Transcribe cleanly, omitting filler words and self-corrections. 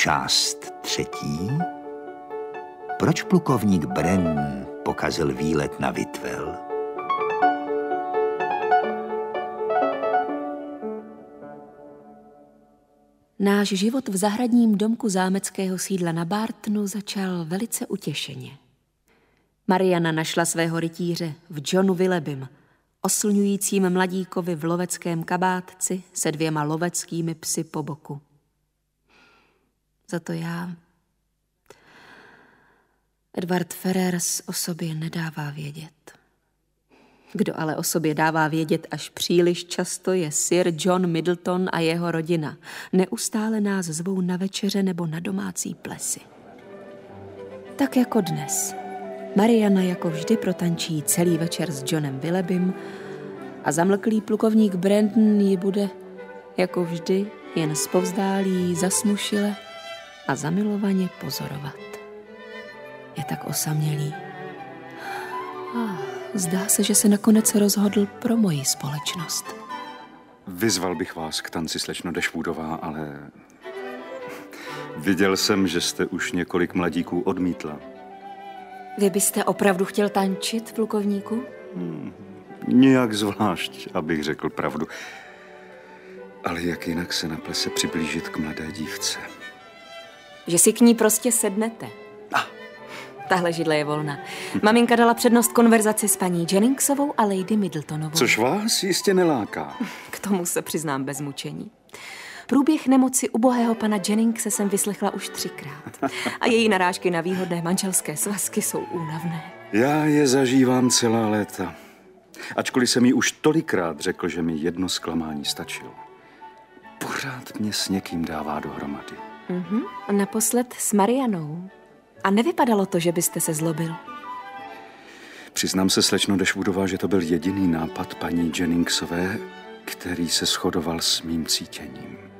Část 3. Proč plukovník Brennan pokazil výlet na Whitwell? Náš život v zahradním domku zámeckého sídla na Bartonu začal velice utěšeně. Mariana našla svého rytíře v Johnu Willebym, oslňujícím mladíkovi v loveckém kabátci se 2 loveckými psy po boku. Za to já... Edward Ferrers o sobě nedává vědět. Kdo ale o sobě dává vědět až příliš často, je Sir John Middleton a jeho rodina. Neustále nás zvou na večeře nebo na domácí plesy. Tak jako dnes. Mariana jako vždy protančí celý večer s Johnem Willebym a zamlklý plukovník Brandon ji bude, jako vždy, jen zpovzdálí, zasmušile a zamilovaně pozorovat. Je tak osamělý. Zdá se, že se nakonec rozhodl pro moji společnost. Vyzval bych vás k tanci, slečno Dashwoodová, ale viděl jsem, že jste už několik mladíků odmítla. Vy byste opravdu chtěl tančit, plukovníku? Nijak zvlášť, abych řekl pravdu. Ale jak jinak se na plese přiblížit k mladé dívce? Že si k ní prostě sednete. Tahle židle je volná. Maminka dala přednost konverzaci s paní Jenningsovou a lady Middletonovou. Což vás jistě neláká. K tomu se přiznám bez mučení. Průběh nemoci ubohého pana Jenningse jsem vyslechla už 3krát. A její narážky na výhodné manželské svazky jsou únavné. Já je zažívám celá léta. Ačkoliv jsem jí už tolikrát řekl, že mi jedno zklamání stačilo. Pořád mě s někým dává dohromady. Naposled s Marianou. A nevypadalo to, že byste se zlobil? Přiznám se, slečno Dashwoodová, že to byl jediný nápad paní Jenningsové, který se shodoval s mým cítěním.